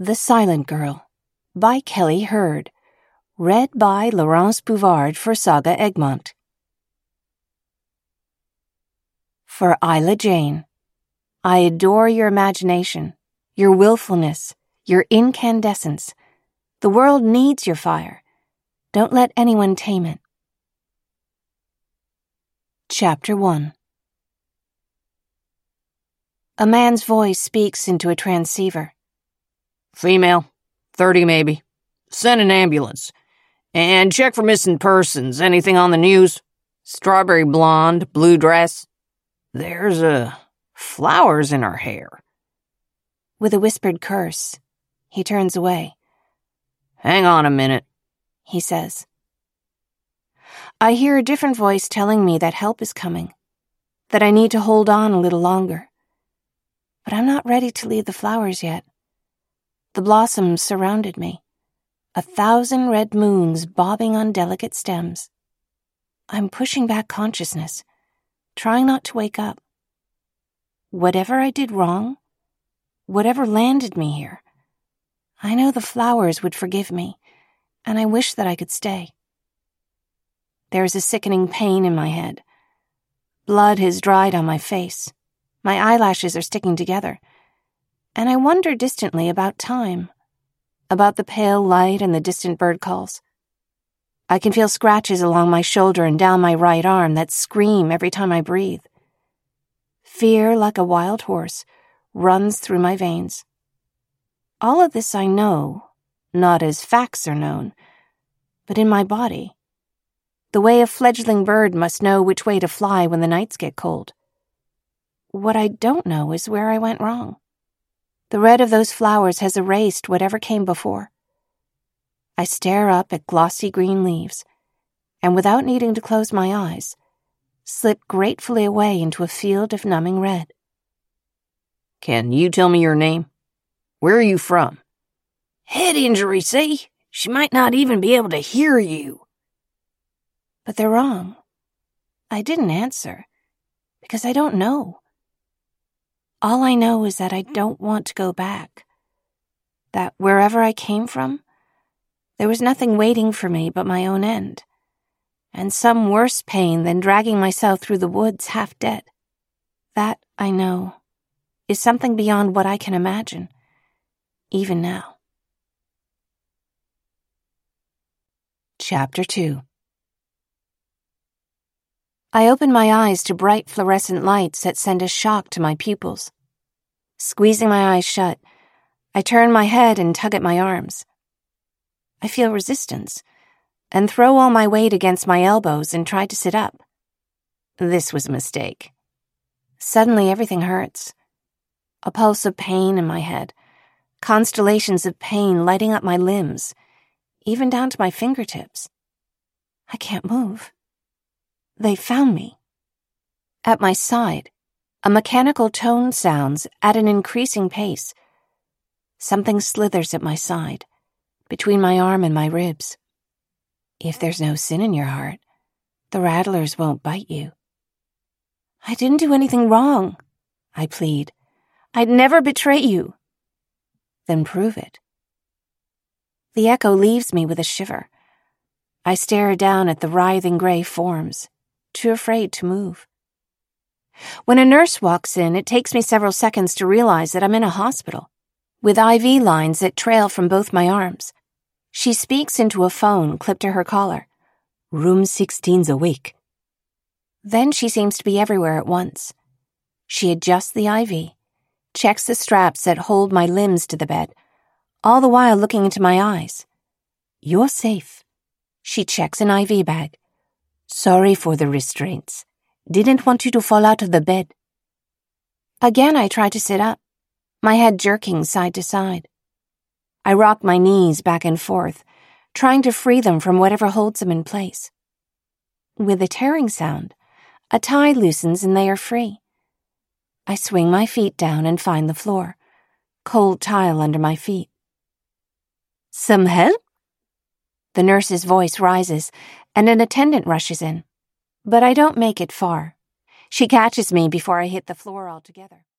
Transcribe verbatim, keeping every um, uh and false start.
The Silent Girl by Kelly Hurd. Read by Laurence Bouvard for Saga Egmont. For Isla Jane, I adore your imagination, your willfulness, your incandescence. The world needs your fire. Don't let anyone tame it. Chapter one. A man's voice speaks into a transceiver. Female, thirty maybe. Send an ambulance. And check for missing persons. Anything on the news? Strawberry blonde, blue dress. There's, uh, flowers in her hair. With a whispered curse, he turns away. Hang on a minute, he says. I hear a different voice telling me that help is coming, that I need to hold on a little longer. But I'm not ready to leave the flowers yet. The blossoms surrounded me, a thousand red moons bobbing on delicate stems. I'm pushing back consciousness, trying not to wake up. Whatever I did wrong, whatever landed me here, I know the flowers would forgive me, and I wish that I could stay. There is a sickening pain in my head. Blood has dried on my face. My eyelashes are sticking together. And I wonder distantly about time, about the pale light and the distant bird calls. I can feel scratches along my shoulder and down my right arm that scream every time I breathe. Fear, like a wild horse, runs through my veins. All of this I know, not as facts are known, but in my body. The way a fledgling bird must know which way to fly when the nights get cold. What I don't know is where I went wrong. The red of those flowers has erased whatever came before. I stare up at glossy green leaves, and without needing to close my eyes, slip gratefully away into a field of numbing red. Can you tell me your name? Where are you from? Head injury, see? She might not even be able to hear you. But they're wrong. I didn't answer, because I don't know. All I know is that I don't want to go back. That wherever I came from, there was nothing waiting for me but my own end, and some worse pain than dragging myself through the woods half dead. That, I know, is something beyond what I can imagine, even now. Chapter two. I open my eyes to bright fluorescent lights that send a shock to my pupils. Squeezing my eyes shut, I turn my head and tug at my arms. I feel resistance, and throw all my weight against my elbows and try to sit up. This was a mistake. Suddenly everything hurts. A pulse of pain in my head, constellations of pain lighting up my limbs, even down to my fingertips. I can't move. They found me. At my side, a mechanical tone sounds at an increasing pace. Something slithers at my side, between my arm and my ribs. If there's no sin in your heart, the rattlers won't bite you. I didn't do anything wrong, I plead. I'd never betray you. Then prove it. The echo leaves me with a shiver. I stare down at the writhing gray forms, too afraid to move. When a nurse walks in, it takes me several seconds to realize that I'm in a hospital, with I V lines that trail from both my arms. She speaks into a phone clipped to her collar. Room sixteen's awake. Then she seems to be everywhere at once. She adjusts the I V, checks the straps that hold my limbs to the bed, all the while looking into my eyes. You're safe. She checks an I V bag. Sorry for the restraints. Didn't want you to fall out of the bed. Again, I try to sit up, my head jerking side to side. I rock my knees back and forth, trying to free them from whatever holds them in place. With a tearing sound, a tie loosens and they are free. I swing my feet down and find the floor, cold tile under my feet. Some help? The nurse's voice rises, and an attendant rushes in. But I don't make it far. She catches me before I hit the floor altogether.